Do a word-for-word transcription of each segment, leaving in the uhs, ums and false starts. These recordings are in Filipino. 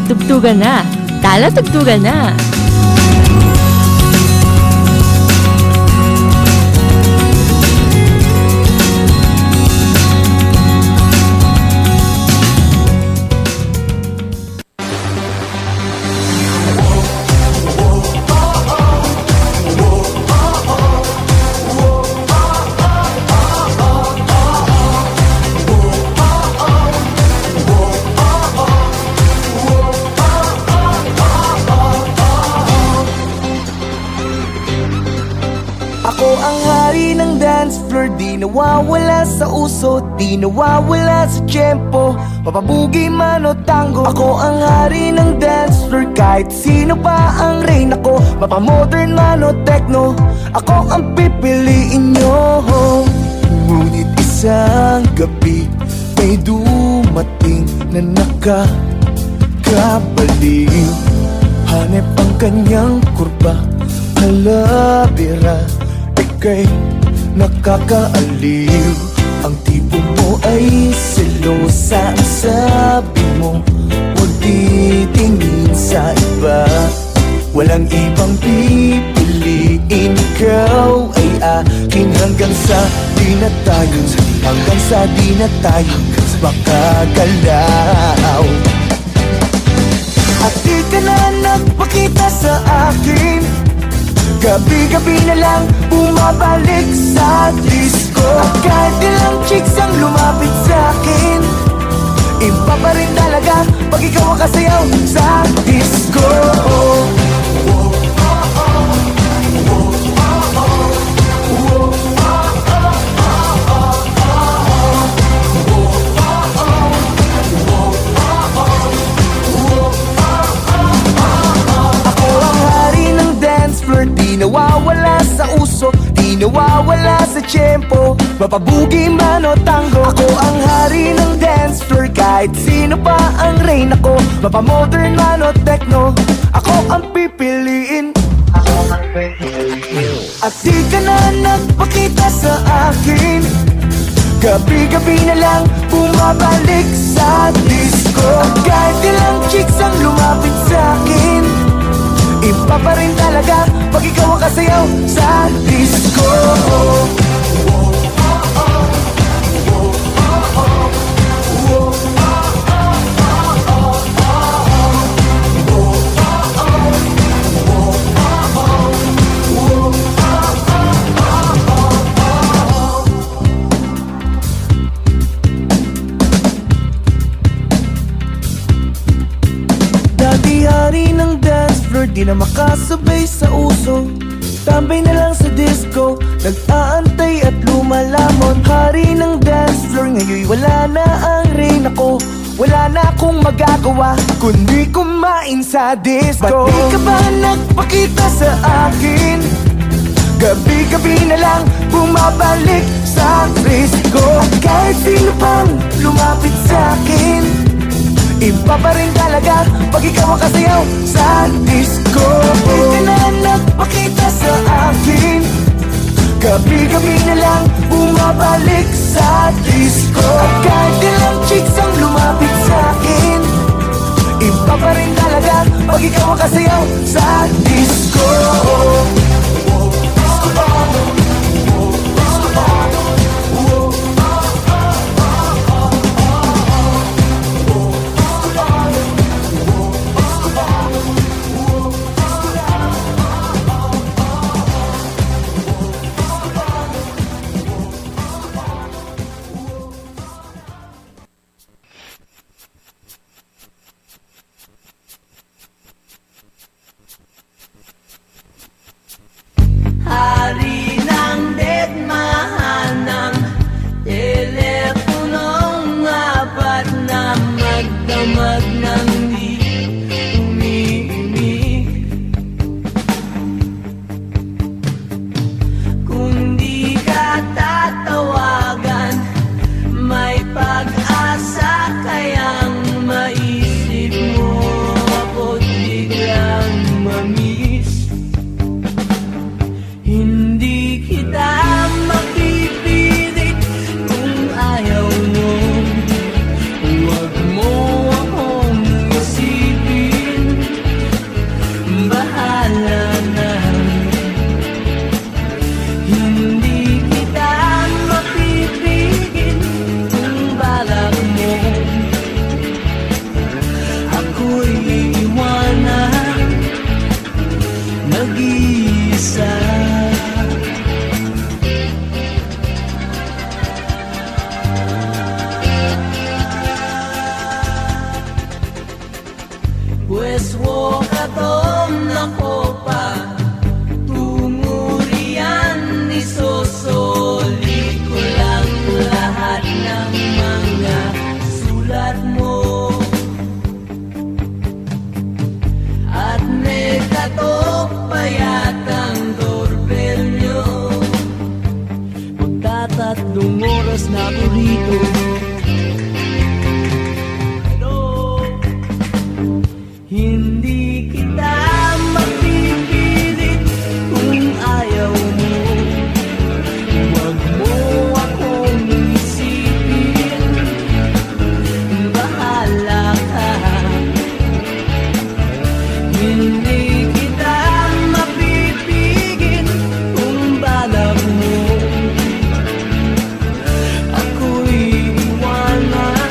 tugtugan na. Tala tugtugan na. Di nawawala sa uso, di nawawala sa tiyempo. Mapabugi man o tango, ako ang hari ng dance floor. Kahit sino pa ang reyna ko, mapamodern man o techno, ako ang pipiliin nyo. Ngunit isang gabi may dumating na nakakabaliw. Hanep ang kanyang kurba, halabira, ika'y nakakaaliw. Ang tipo mo ay selosa, ang sabi mo huwag titingin sa iba. Walang ibang pipiliin, ikaw ay akin hanggang sa di na tayo, hanggang sa di na tayo makagalaw. At di ka na nagpakita sa akin, gabi-gabi na lang bumabalik sa disco. At kahit ilang chicks ang lumapit sa akin, iba pa rin talaga pag ikaw ang kasayaw sa disco. Di nawawala sa uso, di nawawala sa tiyempo. Mapabugi man o tango, ako ang hari ng dance floor. Kahit sino pa ang reyna ko, mapamodern man o techno, ako ang pipiliin. At di ka na nagpakita sa akin, gabi-gabi na lang bumabalik sa disco. At kahit ilang chicks ang lumapit sa akin, iba pa rin talaga pag ikaw ang kasayaw sa disco. Dati-hari ng dance floor, di na makasabay sa uso, tambay na lang sa disco, nag-aantay at lumalamon. Hari ng dance floor, ngayon wala na ang reyna ko, wala na akong magagawa kundi kumain sa disco. Ba't di ka ba nagpakita sa akin? Gabi-gabi na lang bumabalik sa disco. At kahit sino pang lumapit sa akin, iba pa rin talaga pag ikaw ang kasayaw sa disco. Di ka na nagpakita sa akin, gabi-gabi na lang bumabalik sa disco. At kahit ilang chicks ang lumapit sa akin, iba pa rin talaga pag ikaw ang kasayaw sa disco. Hari ng deadmahan ng teleponong apat na magdamag ng di umiimik. Kung di ka tatawagan, may pag-asa kayang maisip mo ako't biglang mamiss. Hindi kita mapipilit kung ayaw mo, huwag mo akong ng mga sulat mo. At may katok pa yatang doorbell nyo. Magtatatlong oras na ako rito. Hello? Hindi kita mapipilit kung ayaw mo. Huwag mo akong isipin, bahala ka. Hindi kita mapipigil kung balak mo ako'y iwanan.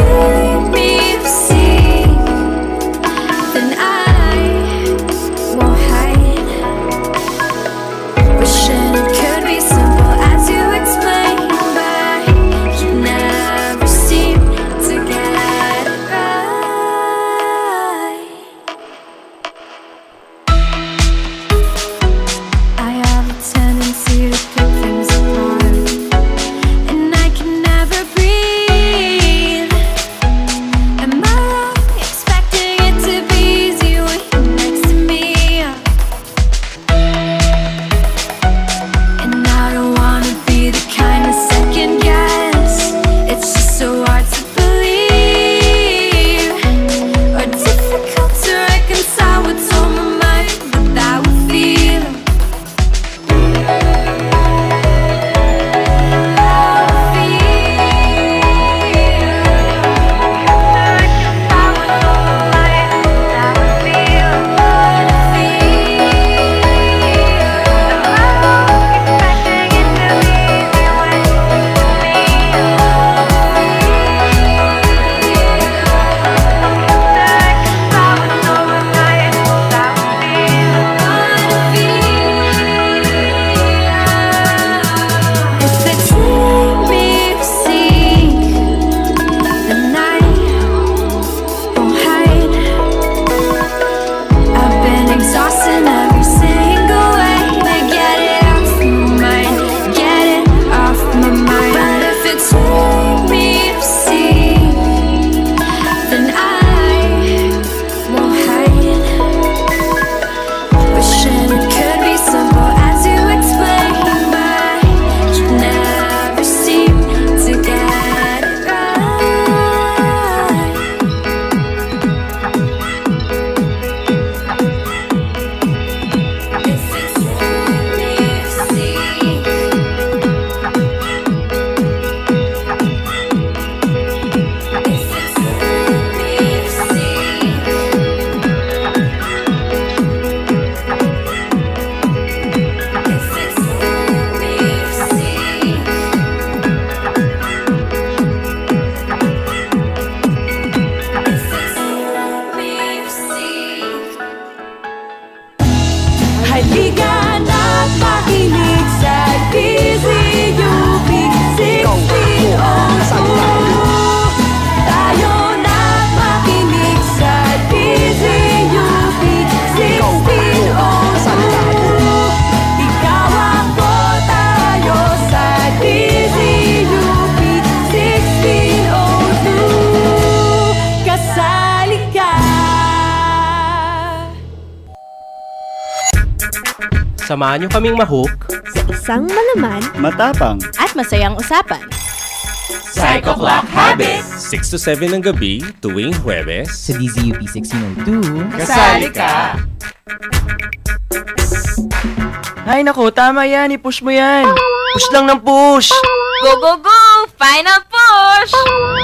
keep me free, then I won't hide. Wishing it could be simple as you explain, but you never seem to get it right. I have a tendency to pick things apart, and I can never breathe. Am I wrong expecting it to be easy when you're next to me? And I don't wanna be the kind of second guess. It's just so hard to believe, or difficult to reconcile what's on my mind with that we're feeling. If they take me to seek, then I won't hide. I've been exhausting every single way to get it off my mind, get it off my mind. But if it took me to seek, then I won't hide. Wishing it could be simple as you explain, but you never seem to get it right. If it's me to see, if it's me to see, if it's me to see, if it's me to see. Halika na't makinig sa D Z U P sixteen oh two. Tayo na't makinig sa D Z U P sixteen oh two. Ikaw ako, tayo sa D Z U P sixteen oh two. Kasali ka. Samahan niyo kaming mahook Sa isang malaman Matapang. At masayang usapan. Psycho Clock Habit six to seven ng gabi tuwing Huwebes. Sa D Z U P sixteen oh two. Kasali ka! Ay naku, tama yan. I-push mo yan. Push lang ng push. Go, go, go! Final push!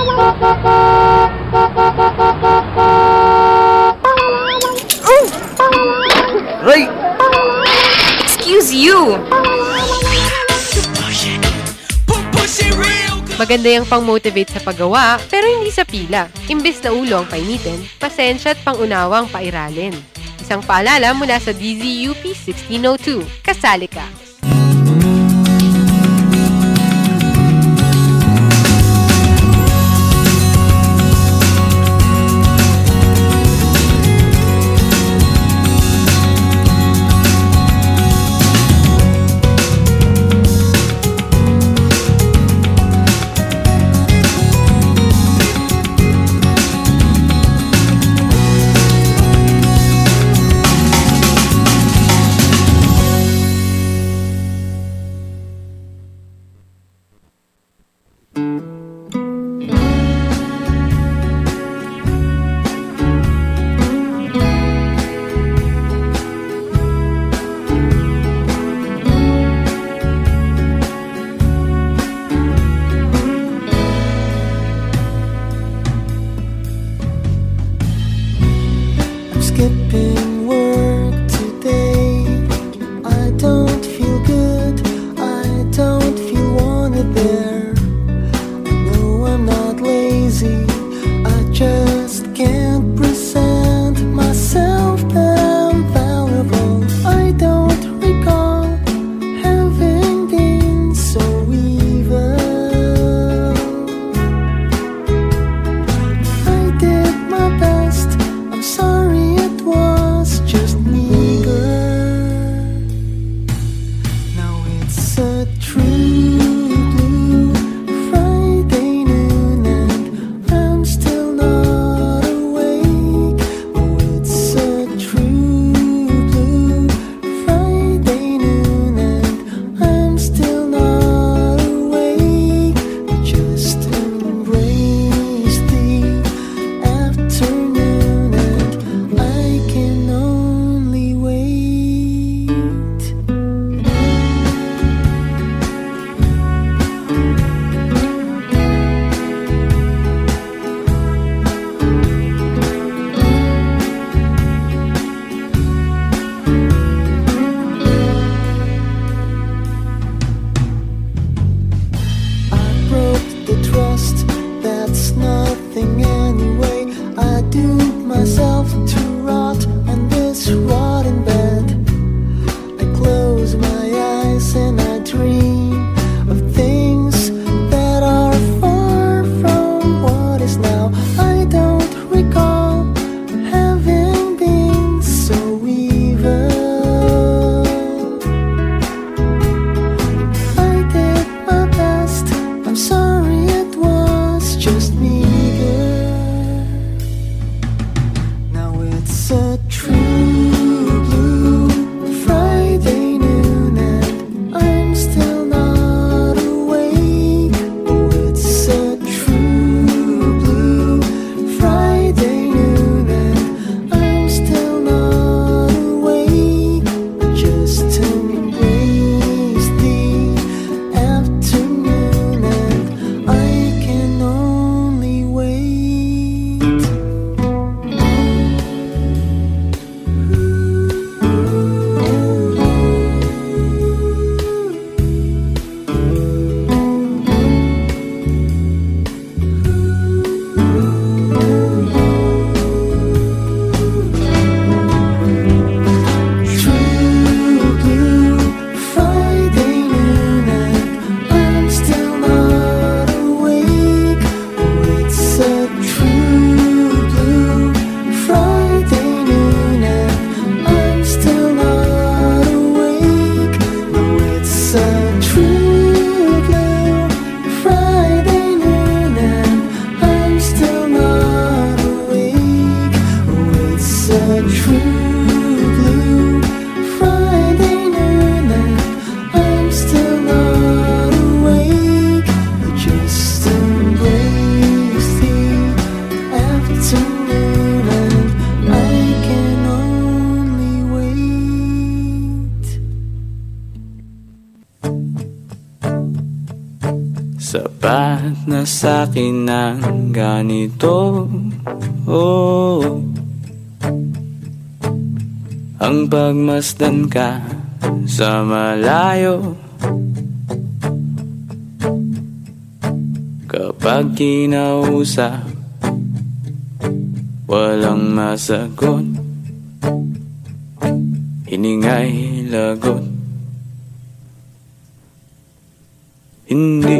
Ray! Excuse you! Maganda yung pang-motivate sa paggawa, pero hindi sa pila. Imbes na ulo ang painitin, pasensya at pangunawang pairalin. Isang paalala mula sa D Z U P sixteen oh two. Kasali ka! skipping work today. I don't feel good, I don't feel wanted there. I know I'm not lazy, myself to rot on this rotten bed. I close my eyes and I dream of things that are far from what is now. I don't recall having been so evil. I did my best, I'm sorry it was just me, girl. Now it's a true blue Friday noon and I'm still not awake. Oh, it's a true blue Friday noon and I'm still not awake. I just embrace the afternoon and I can only wait. True blue Friday noon and I'm still not awake. Oh, it's a true blue Friday noon and I'm still not awake. Oh, it's a true blue Friday noon and I'm still not awake. Oh, it's a true blue Friday noon and I'm still not awake. I just embrace the afternoon and I can only wait. Sapat na sa'kin ang ganito, oh. Ang pagmasdan ka sa malayo. Kapag kinausap, walang masagot. Hiningay lagot. Hindi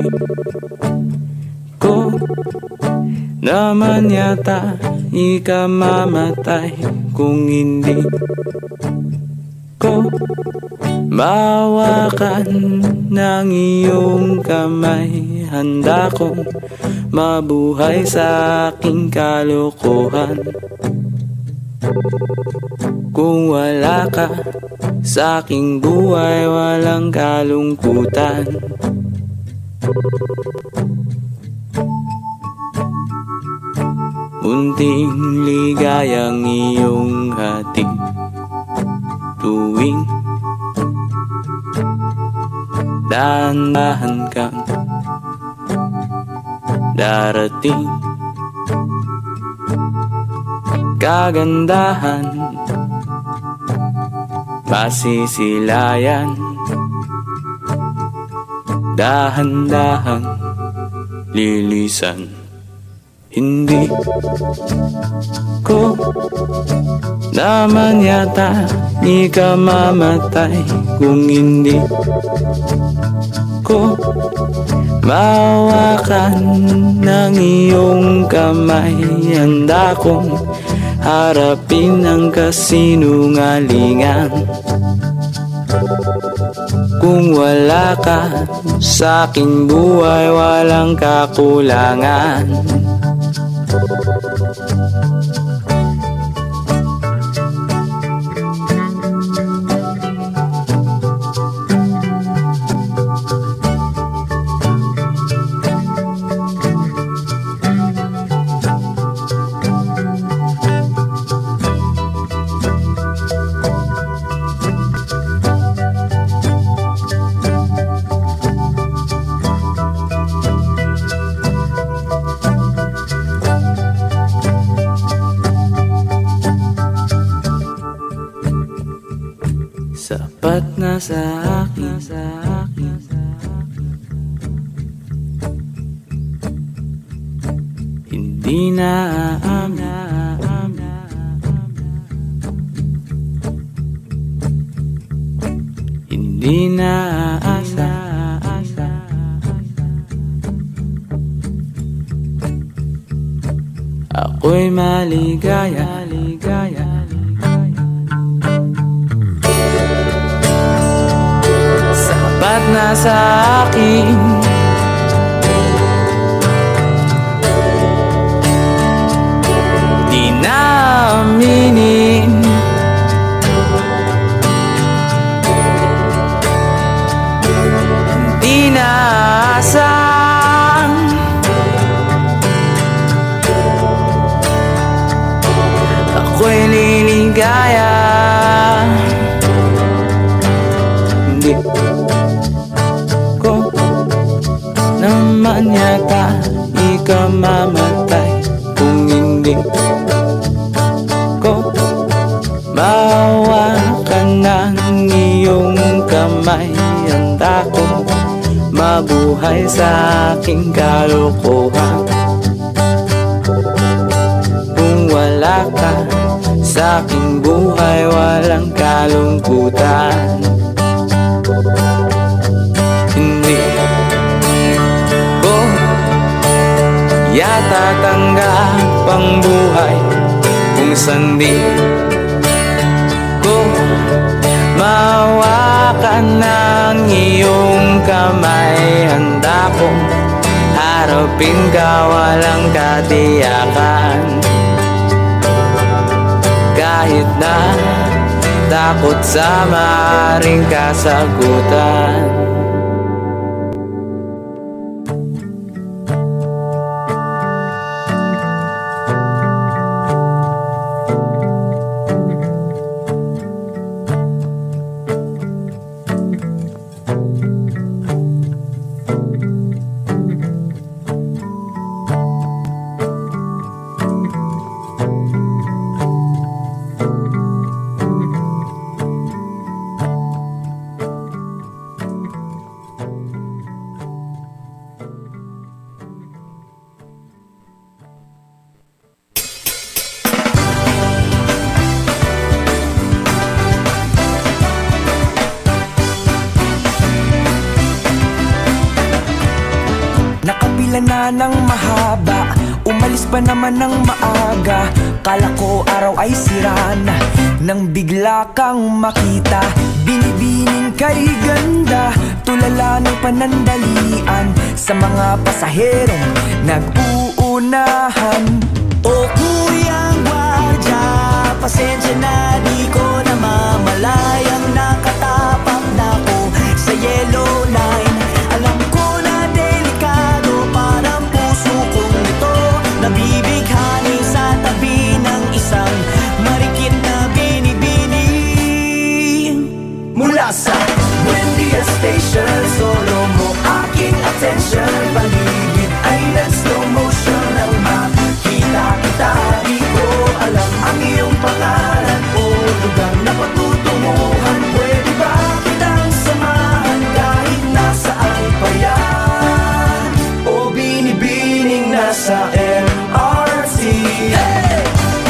ko naman yata ikamamatay kung hindi ko mawakan ng iyong kamay. Handa kong mabuhay sa aking kalokohan. Kung wala ka sa aking buhay, walang kalungkutan. Munting ligayang iyong hatid tuwing dahan-dahan kang darating. Kagandahan masisilayan, dahan-dahan lilisan. Hindi ko naman yata ikamamatay kung hindi ko mawakan ng iyong kamay. Handa kong harapin ang kasinungalingan. Kung wala ka sa aking buhay, walang kakulangan. Sapat na sa akin, sa akin, sa akin. Hindi na aamin di naaasa. Ako'y maligaya, maligaya. Sapat na sa akin di na aminin. Di naaasang ako'y liligaya. Hindi ko naman yata ikamamatay kung hindi ko mahawakan ng iyong kamay. Handa ko mabuhay sa aking kalokohan. Kung wala ka sa aking buhay, walang kalungkutan. Hindi ko yata tanggap ang buhay kung sandi ko mahawakan ng iyong kamay. Handa kong harapin ka, walang katiyakan. Kahit na takot sa maaaring kasagutan. Nakapila na ng mahaba, umalis pa naman ng maaga. Kala ko araw ay sira na, nang bigla kang makita. Binibining kay ganda, tulala ng panandalian sa mga pasaherong nag-uunahan. O kuyang gwardiya, pasensya na, di ko na mamalayang nakatapak na ko sa yellow line. Alam ko na delikado, parang puso kong ito nabibighani sa tabi ng isang marikit na binibini. Mula sa Buendia Station, solo mo aking attention. Paligid ay nag-slow motion, nang makita kita di ko alam ang iyong pangalan o lugar na patutunguhan. Pwede ba kitang samahan kahit nasaan pa yan? O binibining nasa M R T. Hey!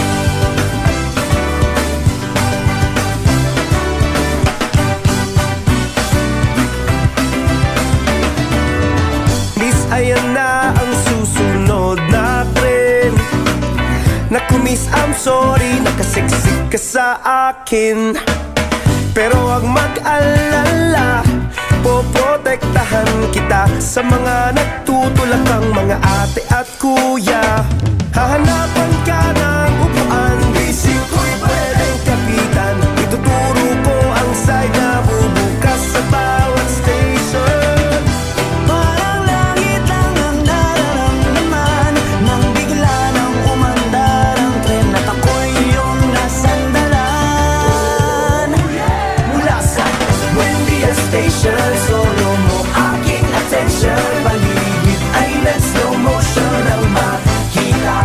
Miss, ayan na ang susunod na tren. Naku miss, I'm sorry, nakasiksik ka sa akin. Pero wag mag-alala, poprotektahan kita sa mga nagtutulakang mga ate at kuya. Hahanapan ka ng upuan, bisig ko'y pwedeng kapitan. Ituturo ko ang side na bubukas sa bawat station. Parang langit lang ang nararamdaman nang bigla nang umandar ang tren at ako'y iyong nasandalan. Mula sa Buendia Station, solo mo aking attention. Paligid ay nag-slow motion, nang makita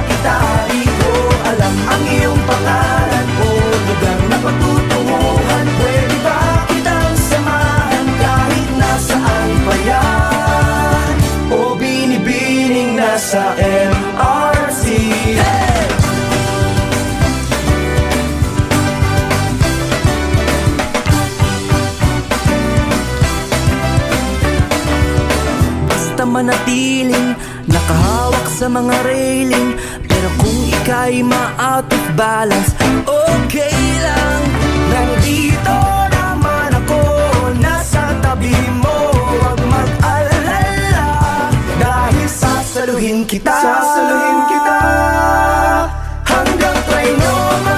manatiling nakahawak sa mga railing. Pero kung ika'y ma-out of balance, okay lang. Nandito naman ako, nasa tabi mo. Huwag mag-alala, dahil sasaluhin kita. Sasaluhin kita hanggang Trinoma.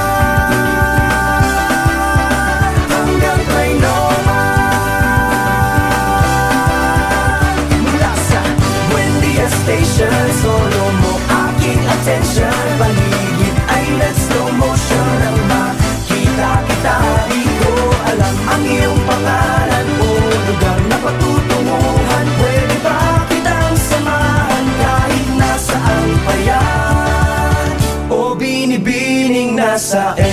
Hanggang Trinoma. Mula sa Buendia Station, solo mo aking attention. Paligid ay nag-slow motion. Ang makita kita, di ko alam ang iyong pangalan o lugar na patutunguhan. Pwede ba kitang samahan kahit nasaan pa yan? O binibining nasa